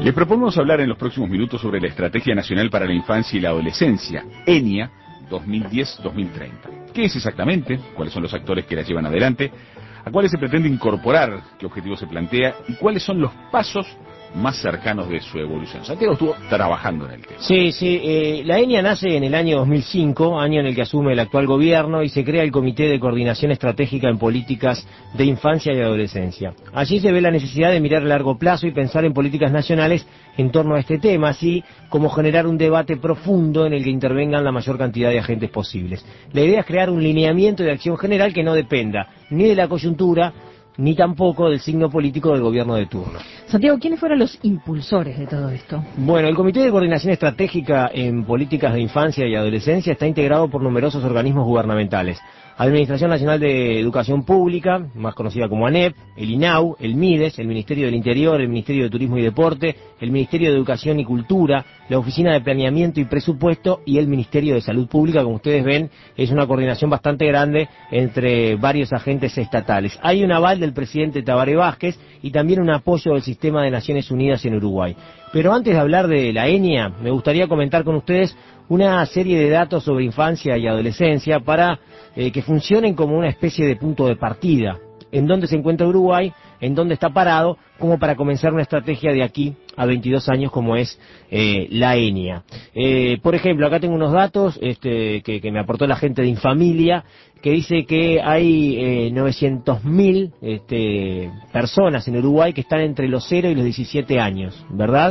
Les proponemos hablar en los próximos minutos sobre la Estrategia Nacional para la Infancia y la Adolescencia, ENIA 2010-2030. ¿Qué es exactamente? ¿Cuáles son los actores que la llevan adelante? ¿A cuáles se pretende incorporar? ¿Qué objetivo se plantea? ¿Y cuáles son los pasos más cercanos de su evolución? Santiago estuvo trabajando en el tema. Sí, la ENIA nace en el año 2005, año en el que asume el actual gobierno, y se crea el Comité de Coordinación Estratégica en Políticas de Infancia y Adolescencia. Allí se ve la necesidad de mirar a largo plazo y pensar en políticas nacionales en torno a este tema, así como generar un debate profundo en el que intervengan la mayor cantidad de agentes posibles. La idea es crear un lineamiento de acción general que no dependa ni de la coyuntura, ni tampoco del signo político del gobierno de turno. Santiago, ¿quiénes fueron los impulsores de todo esto? Bueno, el Comité de Coordinación Estratégica en Políticas de Infancia y Adolescencia está integrado por numerosos organismos gubernamentales. Administración Nacional de Educación Pública, más conocida como ANEP, el INAU, el MIDES, el Ministerio del Interior, el Ministerio de Turismo y Deporte, el Ministerio de Educación y Cultura, la Oficina de Planeamiento y Presupuesto y el Ministerio de Salud Pública. Como ustedes ven, es una coordinación bastante grande entre varios agentes estatales. Hay un aval del presidente Tabaré Vázquez y también un apoyo del Sistema de Naciones Unidas en Uruguay. Pero antes de hablar de la ENIA, me gustaría comentar con ustedes una serie de datos sobre infancia y adolescencia para que funcionen como una especie de punto de partida. En dónde se encuentra Uruguay, en dónde está parado, como para comenzar una estrategia de aquí a 22 años como es la ENIA. Por ejemplo, acá tengo unos datos que me aportó la gente de Infamilia, que dice que hay 900.000 personas en Uruguay que están entre los 0 y los 17 años, ¿verdad?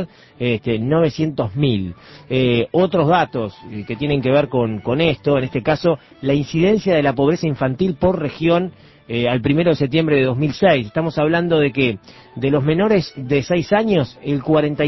900.000. Otros datos que tienen que ver con esto, en este caso, la incidencia de la pobreza infantil por región al 1 de septiembre de 2006. Estamos hablando de que de los menores de 6 años, el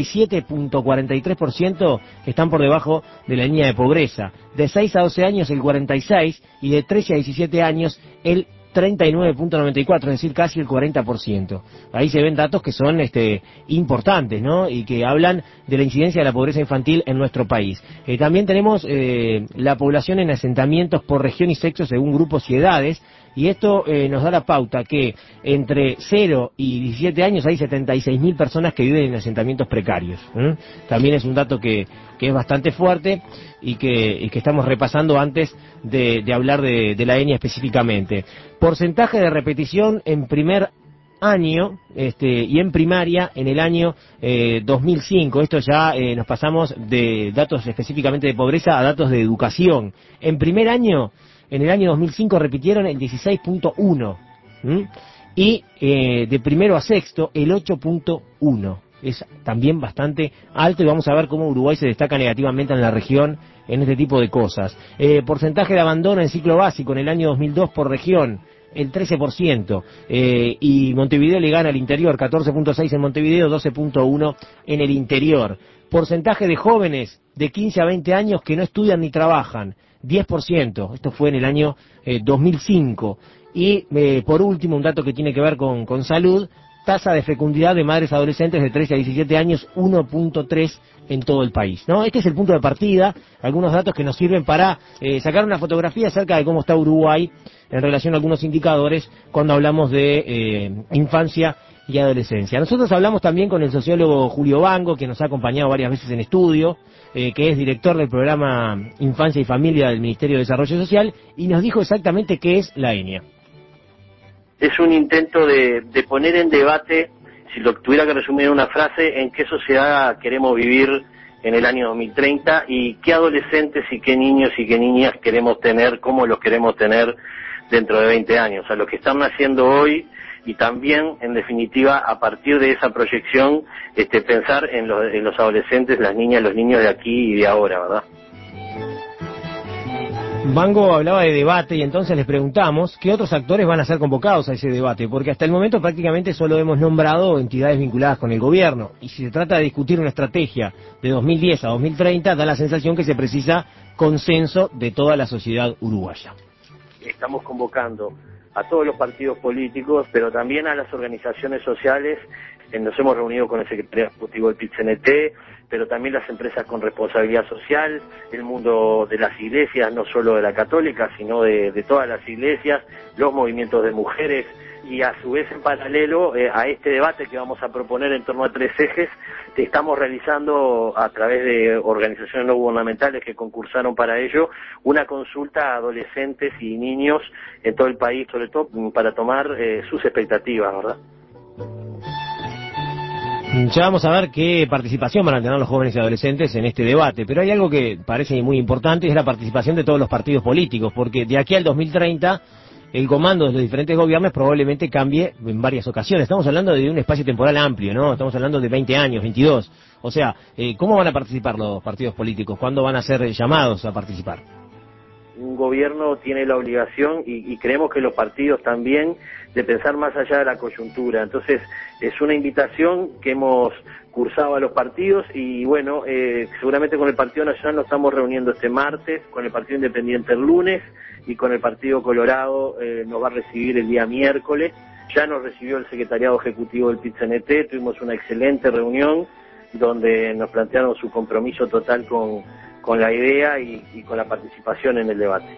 47.43% están por debajo de la línea de pobreza. De 6 a 12 años, el 46%, y de 13 a 17 años, el 39.94%, es decir, casi el 40%. Ahí se ven datos que son importantes, ¿no? Y que hablan de la incidencia de la pobreza infantil en nuestro país. También tenemos la población en asentamientos por región y sexo según grupos y edades, y esto nos da la pauta que entre 0 y 17 años hay 76.000 personas que viven en asentamientos precarios. También es un dato que es bastante fuerte y que estamos repasando antes de hablar de la ENIA específicamente. Porcentaje de repetición en primer año y en primaria en el año 2005. Esto ya nos pasamos de datos específicamente de pobreza a datos de educación. En primer año, en el año 2005 repitieron el 16.1 y de primero a sexto el 8.1. Es también bastante alto, y vamos a ver cómo Uruguay se destaca negativamente en la región en este tipo de cosas. Porcentaje de abandono en ciclo básico en el año 2002 por región, el 13%, y Montevideo le gana al interior, 14.6 en Montevideo, 12.1 en el interior. Porcentaje de jóvenes de 15 a 20 años que no estudian ni trabajan, 10%, esto fue en el año 2005. Y por último, un dato que tiene que ver con salud, tasa de fecundidad de madres adolescentes de 13 a 17 años, 1.3 en todo el país, ¿no? Este es el punto de partida, algunos datos que nos sirven para sacar una fotografía acerca de cómo está Uruguay en relación a algunos indicadores cuando hablamos de infancia y adolescencia. Nosotros hablamos también con el sociólogo Julio Bango, que nos ha acompañado varias veces en estudio, que es director del programa Infancia y Familia del Ministerio de Desarrollo Social, y nos dijo exactamente qué es la ENIA. Es un intento de poner en debate, si lo tuviera que resumir en una frase, en qué sociedad queremos vivir en el año 2030 y qué adolescentes y qué niños y qué niñas queremos tener, cómo los queremos tener dentro de 20 años, a los que están naciendo hoy, y también, en definitiva, a partir de esa proyección, pensar en los adolescentes, las niñas, los niños de aquí y de ahora, ¿verdad? Bango hablaba de debate, y entonces les preguntamos qué otros actores van a ser convocados a ese debate, porque hasta el momento prácticamente solo hemos nombrado entidades vinculadas con el gobierno, y si se trata de discutir una estrategia de 2010 a 2030, da la sensación que se precisa consenso de toda la sociedad uruguaya. Estamos convocando a todos los partidos políticos, pero también a las organizaciones sociales. Nos hemos reunido con el secretario ejecutivo del PIT-CNT, pero también las empresas con responsabilidad social, el mundo de las iglesias, no solo de la católica, sino de todas las iglesias, los movimientos de mujeres, y a su vez en paralelo a este debate que vamos a proponer en torno a 3 ejes, estamos realizando a través de organizaciones no gubernamentales que concursaron para ello, una consulta a adolescentes y niños en todo el país, sobre todo para tomar sus expectativas, ¿verdad? Ya vamos a ver qué participación van a tener los jóvenes y adolescentes en este debate, pero hay algo que parece muy importante y es la participación de todos los partidos políticos, porque de aquí al 2030 el comando de los diferentes gobiernos probablemente cambie en varias ocasiones. Estamos hablando de un espacio temporal amplio, ¿no? Estamos hablando de 20 años, 22. O sea, ¿cómo van a participar los partidos políticos? ¿Cuándo van a ser llamados a participar? Un gobierno tiene la obligación, y creemos que los partidos también, de pensar más allá de la coyuntura. Entonces, es una invitación que hemos cursado a los partidos y bueno, seguramente con el Partido Nacional nos estamos reuniendo este martes, con el Partido Independiente el lunes y con el Partido Colorado nos va a recibir el día miércoles. Ya nos recibió el secretariado ejecutivo del PIT-CNT, tuvimos una excelente reunión donde nos plantearon su compromiso total con la idea y con la participación en el debate.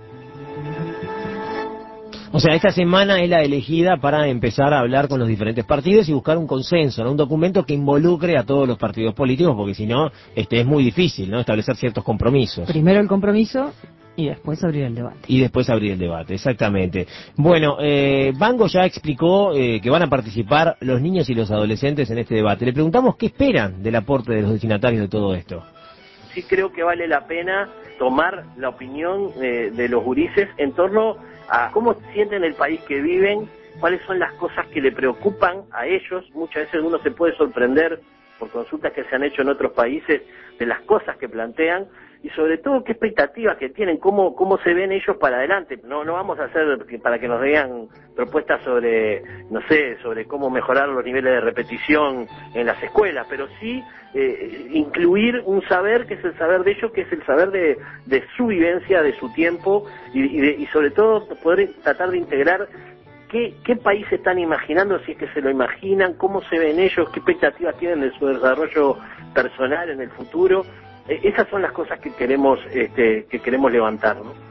O sea, esta semana es la elegida para empezar a hablar con los diferentes partidos y buscar un consenso, ¿no? Un documento que involucre a todos los partidos políticos, porque si no, es muy difícil, ¿no? Establecer ciertos compromisos. Primero el compromiso y después abrir el debate. Y después abrir el debate, exactamente. Bueno, Bango ya explicó que van a participar los niños y los adolescentes en este debate. Le preguntamos qué esperan del aporte de los destinatarios de todo esto. Sí creo que vale la pena tomar la opinión de los gurises en torno a cómo sienten el país que viven, cuáles son las cosas que le preocupan a ellos. Muchas veces uno se puede sorprender por consultas que se han hecho en otros países de las cosas que plantean y sobre todo qué expectativas que tienen, cómo se ven ellos para adelante. No vamos a hacer para que nos digan propuestas sobre, no sé, sobre cómo mejorar los niveles de repetición en las escuelas, pero sí incluir un saber que es el saber de ellos, que es el saber de su vivencia, de su tiempo y sobre todo poder tratar de integrar qué país se están imaginando, si es que se lo imaginan, cómo se ven ellos, qué expectativas tienen de su desarrollo personal en el futuro. Esas son las cosas que queremos levantar, ¿no?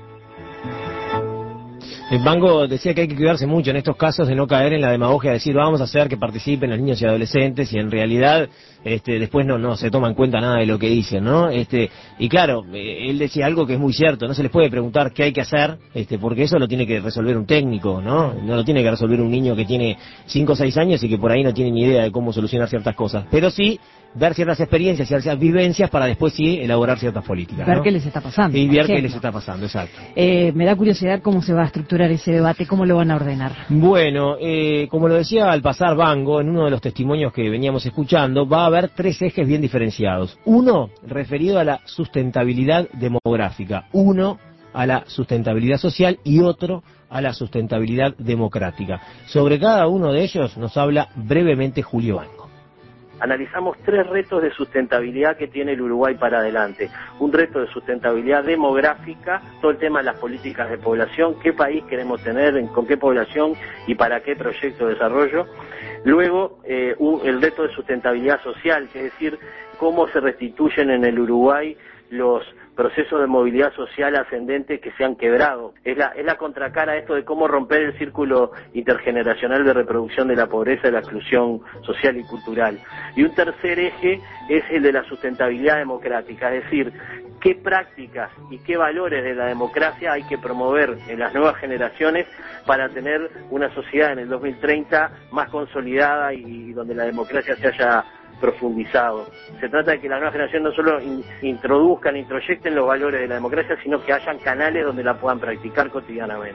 El Bango decía que hay que cuidarse mucho en estos casos de no caer en la demagogia de decir vamos a hacer que participen los niños y adolescentes y en realidad después no se toma en cuenta nada de lo que dicen, ¿no? Y claro, él decía algo que es muy cierto, no se les puede preguntar qué hay que hacer, porque eso lo tiene que resolver un técnico, ¿no? No lo tiene que resolver un niño que tiene 5 o 6 años y que por ahí no tiene ni idea de cómo solucionar ciertas cosas, pero sí ver ciertas experiencias, ciertas vivencias para después sí elaborar ciertas políticas, ¿no? Ver qué les está pasando. Y ver qué les está pasando, exacto. Me da curiosidad cómo se va a estructurar ese debate, cómo lo van a ordenar. Bueno, como lo decía al pasar Bango, en uno de los testimonios que veníamos escuchando, va a haber 3 ejes bien diferenciados. Uno, referido a la sustentabilidad demográfica. Uno, a la sustentabilidad social y otro a la sustentabilidad democrática. Sobre cada uno de ellos nos habla brevemente Julio Bango. Analizamos 3 retos de sustentabilidad que tiene el Uruguay para adelante. Un reto de sustentabilidad demográfica, todo el tema de las políticas de población, qué país queremos tener, con qué población y para qué proyecto de desarrollo. Luego, el reto de sustentabilidad social, que es decir, cómo se restituyen en el Uruguay los procesos de movilidad social ascendente que se han quebrado. Es la contracara a esto de cómo romper el círculo intergeneracional de reproducción de la pobreza y la exclusión social y cultural. Y un tercer eje es el de la sustentabilidad democrática, es decir, qué prácticas y qué valores de la democracia hay que promover en las nuevas generaciones para tener una sociedad en el 2030 más consolidada y donde la democracia se haya profundizado. Se trata de que las nuevas generaciones no solo introduzcan, introyecten los valores de la democracia, sino que hayan canales donde la puedan practicar cotidianamente.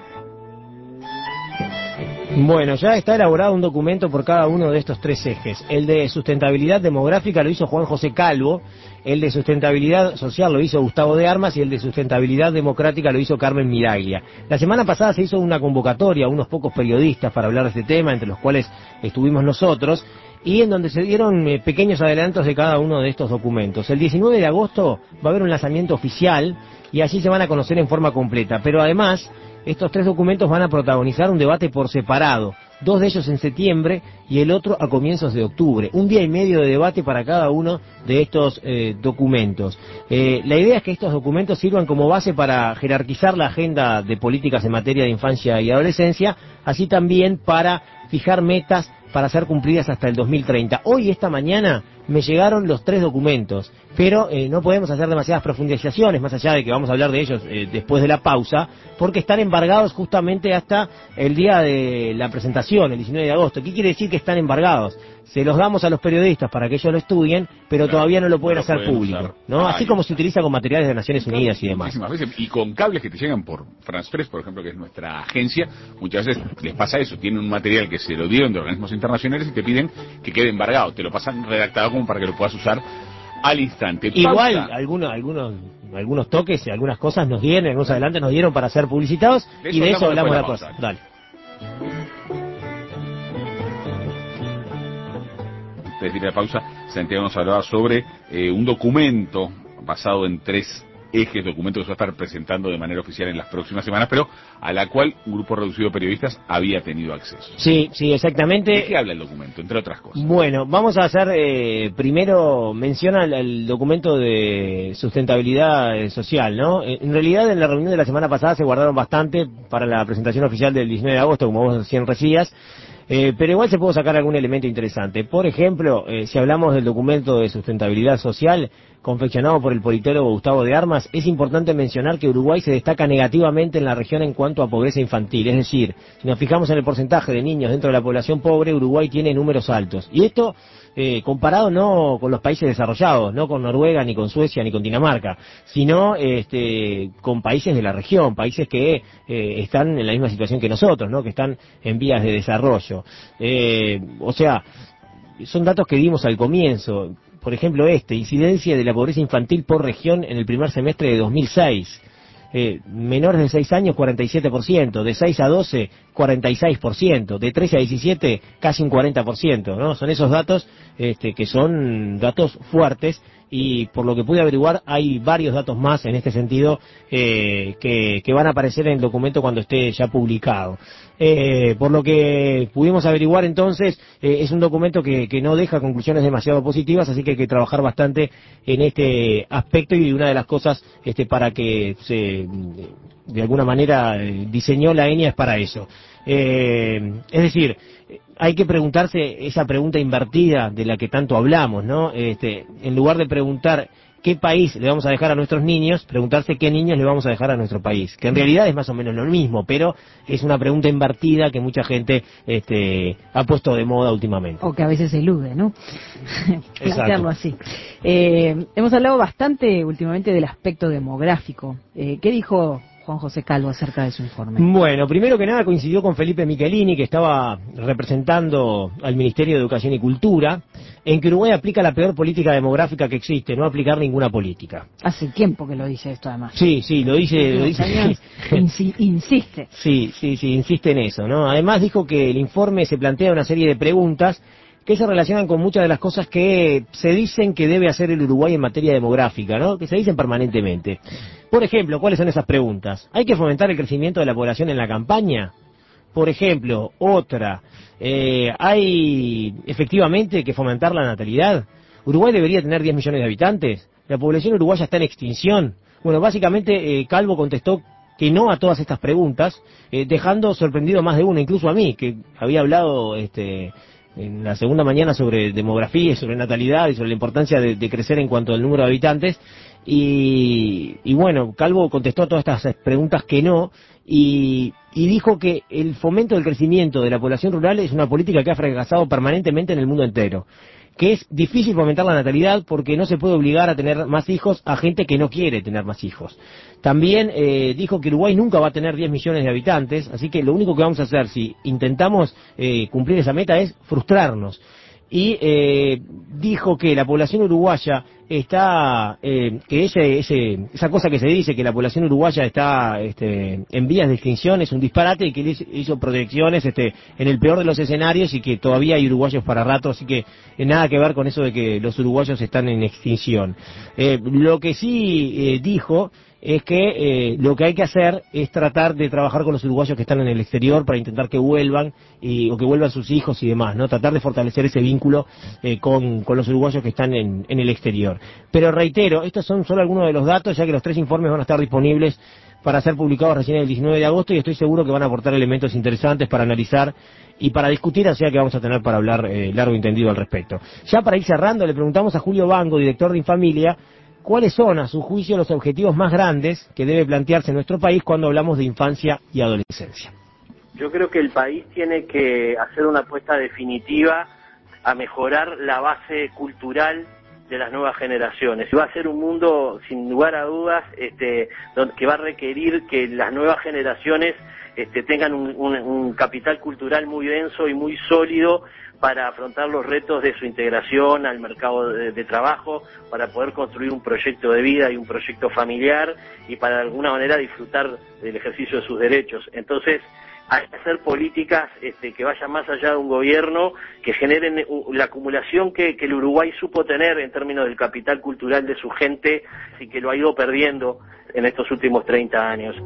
Bueno, ya está elaborado un documento por cada uno de estos 3 ejes. El de sustentabilidad demográfica lo hizo Juan José Calvo, el de sustentabilidad social lo hizo Gustavo de Armas y el de sustentabilidad democrática lo hizo Carmen Miraglia. La semana pasada se hizo una convocatoria a unos pocos periodistas para hablar de este tema, entre los cuales estuvimos nosotros, y en donde se dieron pequeños adelantos de cada uno de estos documentos. El 19 de agosto va a haber un lanzamiento oficial y allí se van a conocer en forma completa, pero además estos 3 documentos van a protagonizar un debate por separado. 2 de ellos en septiembre y el otro a comienzos de octubre. 1 día y medio de debate para cada uno de estos documentos. La idea es que estos documentos sirvan como base para jerarquizar la agenda de políticas en materia de infancia y adolescencia, así también para fijar metas para ser cumplidas hasta el 2030. Hoy, esta mañana, me llegaron los 3 documentos, pero no podemos hacer demasiadas profundizaciones, más allá de que vamos a hablar de ellos después de la pausa, porque están embargados justamente hasta el día de la presentación, el 19 de agosto. ¿Qué quiere decir que están embargados? Se los damos a los periodistas para que ellos lo estudien, pero todavía no lo pueden hacer público, ¿no? Así como se utiliza con materiales de Naciones Unidas y demás. Muchísimas veces, y con cables que te llegan por France Press, por ejemplo, que es nuestra agencia, muchas veces les pasa eso, tienen un material que se lo dieron de organismos internacionales y te piden que quede embargado, te lo pasan redactado como para que lo puedas usar al instante. Igual, algunos toques y algunas cosas nos dieron, algunos adelantes nos dieron para ser publicitados, y de eso hablamos la cosa. Dale. Desde la pausa, Santiago nos hablaba sobre un documento basado en 3 ejes, documento que se va a estar presentando de manera oficial en las próximas semanas, pero a la cual un grupo reducido de periodistas había tenido acceso. Sí, exactamente. ¿De qué habla el documento, entre otras cosas? Bueno, vamos a hacer, primero menciona el documento de sustentabilidad social, ¿no? En realidad, en la reunión de la semana pasada se guardaron bastante para la presentación oficial del 19 de agosto, como vos recién decías. Pero igual se puede sacar algún elemento interesante. Por ejemplo, si hablamos del documento de sustentabilidad social confeccionado por el politólogo Gustavo de Armas, es importante mencionar que Uruguay se destaca negativamente en la región en cuanto a pobreza infantil. Es decir, si nos fijamos en el porcentaje de niños dentro de la población pobre, Uruguay tiene números altos. Y esto comparado no con los países desarrollados, no con Noruega, ni con Suecia, ni con Dinamarca, sino con países de la región, países que están en la misma situación que nosotros, ¿no? Que están en vías de desarrollo. O sea, son datos que dimos al comienzo. Por ejemplo, incidencia de la pobreza infantil por región en el primer semestre de 2006. Menores de 6 años, 47%, de 6 a 12, 46%, de 13 a 17, casi un 40%, ¿no? Son esos datos que son datos fuertes, y por lo que pude averiguar hay varios datos más en este sentido que van a aparecer en el documento cuando esté ya publicado. Por lo que pudimos averiguar entonces, es un documento que no deja conclusiones demasiado positivas, así que hay que trabajar bastante en este aspecto, y una de las cosas para que se de alguna manera diseñó la ENIA es para eso. Es decir, hay que preguntarse esa pregunta invertida de la que tanto hablamos, ¿no? En lugar de preguntar qué país le vamos a dejar a nuestros niños, preguntarse qué niños le vamos a dejar a nuestro país, que en realidad es más o menos lo mismo, pero es una pregunta invertida que mucha gente ha puesto de moda últimamente. O que a veces elude, ¿no? Plantearlo así. Hemos hablado bastante últimamente del aspecto demográfico. ¿Qué dijo Juan José Calvo acerca de su informe? Bueno, primero que nada coincidió con Felipe Michelini, que estaba representando al Ministerio de Educación y Cultura, en que Uruguay aplica la peor política demográfica que existe, no aplicar ninguna política. Hace tiempo que lo dice esto, además. Sí, lo dice. Insiste. Sí, insiste en eso, ¿no? Además dijo que el informe se plantea una serie de preguntas que se relacionan con muchas de las cosas que se dicen que debe hacer el Uruguay en materia demográfica, ¿no? Que se dicen permanentemente. Por ejemplo, ¿cuáles son esas preguntas? ¿Hay que fomentar el crecimiento de la población en la campaña? Por ejemplo, otra, ¿hay efectivamente que fomentar la natalidad? ¿Uruguay debería tener 10 millones de habitantes? ¿La población uruguaya está en extinción? Bueno, básicamente Calvo contestó que no a todas estas preguntas, dejando sorprendido más de uno, incluso a mí, que había hablado en la segunda mañana sobre demografía y sobre natalidad y sobre la importancia de crecer en cuanto al número de habitantes, y bueno, Calvo contestó a todas estas preguntas que no, y dijo que el fomento del crecimiento de la población rural es una política que ha fracasado permanentemente en el mundo entero, que es difícil fomentar la natalidad porque no se puede obligar a tener más hijos a gente que no quiere tener más hijos. También dijo que Uruguay nunca va a tener 10 millones de habitantes, así que lo único que vamos a hacer si intentamos cumplir esa meta es frustrarnos. Y dijo que la población uruguaya está que esa cosa que se dice que la población uruguaya está en vías de extinción es un disparate, y que él hizo proyecciones en el peor de los escenarios y que todavía hay uruguayos para rato, así que nada que ver con eso de que los uruguayos están en extinción. Lo que sí dijo es que lo que hay que hacer es tratar de trabajar con los uruguayos que están en el exterior para intentar que vuelvan, o que vuelvan sus hijos y demás, ¿no? Tratar de fortalecer ese vínculo con los uruguayos que están en el exterior. Pero reitero, estos son solo algunos de los datos, ya que los 3 informes van a estar disponibles para ser publicados recién el 19 de agosto, y estoy seguro que van a aportar elementos interesantes para analizar y para discutir, o sea que vamos a tener para hablar largo y tendido al respecto. Ya para ir cerrando, le preguntamos a Julio Bango, director de Infamilia, ¿cuáles son, a su juicio, los objetivos más grandes que debe plantearse en nuestro país cuando hablamos de infancia y adolescencia? Yo creo que el país tiene que hacer una apuesta definitiva a mejorar la base cultural de las nuevas generaciones. Va a ser un mundo, sin lugar a dudas, que va a requerir que las nuevas generaciones tengan un capital cultural muy denso y muy sólido para afrontar los retos de su integración al mercado de trabajo, para poder construir un proyecto de vida y un proyecto familiar, y para de alguna manera disfrutar del ejercicio de sus derechos. Entonces, hay que hacer políticas que vayan más allá de un gobierno, que generen la acumulación que el Uruguay supo tener en términos del capital cultural de su gente, y que lo ha ido perdiendo en estos últimos 30 años.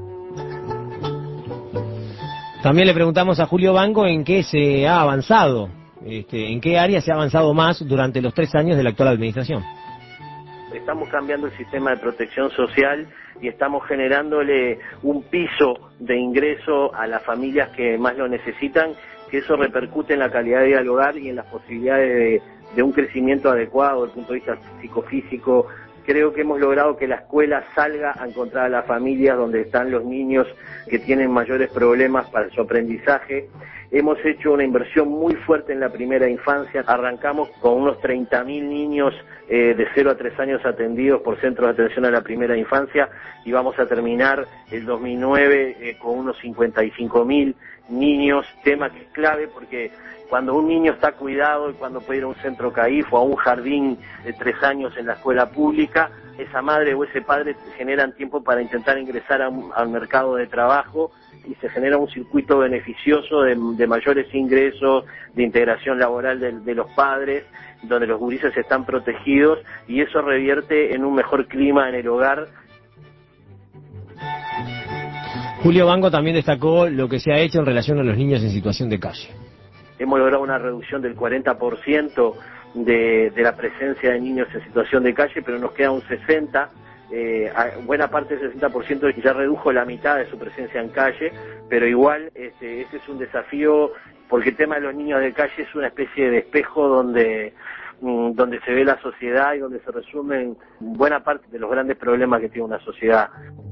También le preguntamos a Julio Bango en qué se ha avanzado, en qué área se ha avanzado más durante los 3 años de la actual administración. Estamos cambiando el sistema de protección social y estamos generándole un piso de ingreso a las familias que más lo necesitan, que eso repercute en la calidad de vida del hogar y en las posibilidades de un crecimiento adecuado desde el punto de vista psicofísico. Creo que hemos logrado que la escuela salga a encontrar a las familias donde están los niños que tienen mayores problemas para su aprendizaje. Hemos hecho una inversión muy fuerte en la primera infancia. Arrancamos con unos 30.000 niños de 0 a 3 años atendidos por centros de atención a la primera infancia, y vamos a terminar el 2009 con unos 55.000 niños, tema que es clave porque cuando un niño está cuidado y cuando puede ir a un centro CAIF o a un jardín de 3 años en la escuela pública, esa madre o ese padre generan tiempo para intentar ingresar al mercado de trabajo, y se genera un circuito beneficioso de mayores ingresos, de integración laboral de los padres, donde los gurises están protegidos, y eso revierte en un mejor clima en el hogar. Julio Bango también destacó lo que se ha hecho en relación a los niños en situación de calle. Hemos logrado una reducción del 40% de la presencia de niños en situación de calle, pero nos queda un 60%. Buena parte del 60% ya redujo la mitad de su presencia en calle, pero igual este es un desafío, porque el tema de los niños de calle es una especie de espejo donde se ve la sociedad y donde se resumen buena parte de los grandes problemas que tiene una sociedad.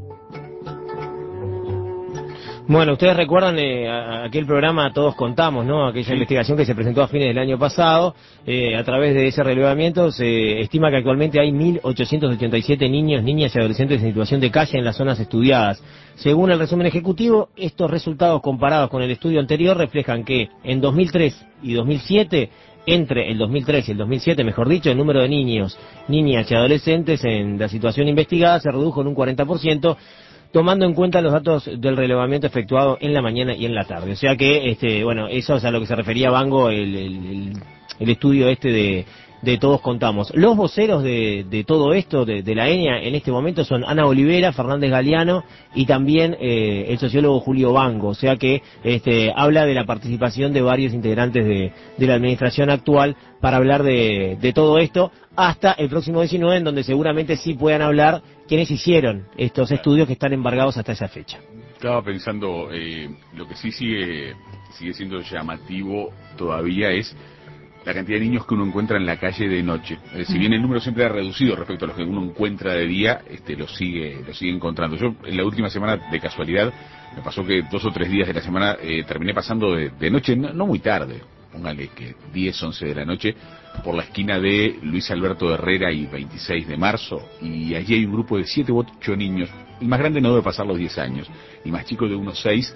Bueno, ustedes recuerdan aquel programa Todos Contamos, ¿no? Aquella investigación que se presentó a fines del año pasado. A través de ese relevamiento se estima que actualmente hay 1.887 niños, niñas y adolescentes en situación de calle en las zonas estudiadas. Según el resumen ejecutivo, estos resultados comparados con el estudio anterior reflejan que en 2003 y 2007, entre el 2003 y el 2007, mejor dicho, el número de niños, niñas y adolescentes en la situación investigada se redujo en un 40%, tomando en cuenta los datos del relevamiento efectuado en la mañana y en la tarde. O sea que, bueno, eso es a lo que se refería Bango, el estudio de Todos Contamos. Los voceros de todo esto, de la ENIA, en este momento son Ana Olivera, Fernández Galeano y también el sociólogo Julio Bango. O sea que habla de la participación de varios integrantes de la administración actual para hablar de todo esto, hasta el próximo 19, en donde seguramente sí puedan hablar quienes hicieron estos estudios que están embargados hasta esa fecha. Estaba pensando, lo que sí sigue siendo llamativo todavía es la cantidad de niños que uno encuentra en la calle de noche. Si bien el número siempre ha reducido respecto a los que uno encuentra de día, lo sigue encontrando. Yo en la última semana, de casualidad, me pasó que 2 o 3 días de la semana terminé pasando de noche, no muy tarde, póngale que 10, 11 de la noche, por la esquina de Luis Alberto Herrera y 26 de marzo, y allí hay un grupo de 7 u 8 niños, el más grande no debe pasar los 10 años, y más chico de unos 6,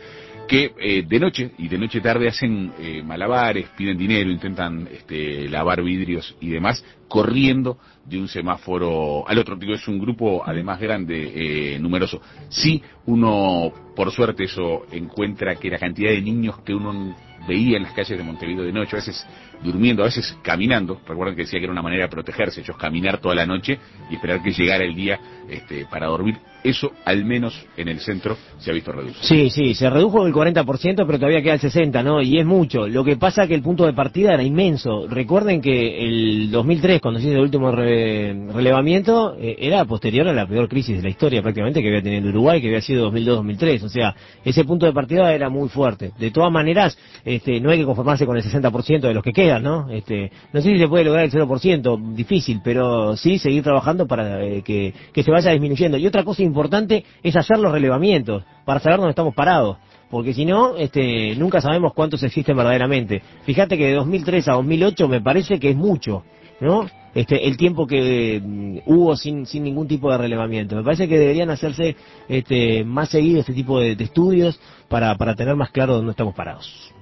que de noche y de noche tarde hacen malabares, piden dinero, intentan lavar vidrios y demás, corriendo de un semáforo al otro. Digo, es un grupo además grande, numeroso. Sí, uno, por suerte, eso encuentra que la cantidad de niños que uno veía en las calles de Montevideo de noche, a veces durmiendo, a veces caminando. Recuerden que decía que era una manera de protegerse, ellos caminar toda la noche y esperar que llegara el día para dormir. Eso, al menos en el centro, se ha visto reducido. Sí, se redujo el 40%, pero todavía queda el 60%, ¿no? Y es mucho. Lo que pasa es que el punto de partida era inmenso. Recuerden que el 2003, cuando se hizo el último relevamiento, era posterior a la peor crisis de la historia, prácticamente, que había tenido Uruguay, que había sido 2002-2003. O sea, ese punto de partida era muy fuerte. De todas maneras, no hay que conformarse con el 60% de los que quedan, ¿no? No sé si se puede lograr el 0%, difícil, pero sí seguir trabajando para que se vaya disminuyendo. Y otra cosa importante es hacer los relevamientos, para saber dónde estamos parados, porque si no, nunca sabemos cuántos existen verdaderamente. Fíjate que de 2003 a 2008 me parece que es mucho, ¿no? El tiempo que hubo sin ningún tipo de relevamiento. Me parece que deberían hacerse más seguido este tipo de estudios para tener más claro dónde estamos parados.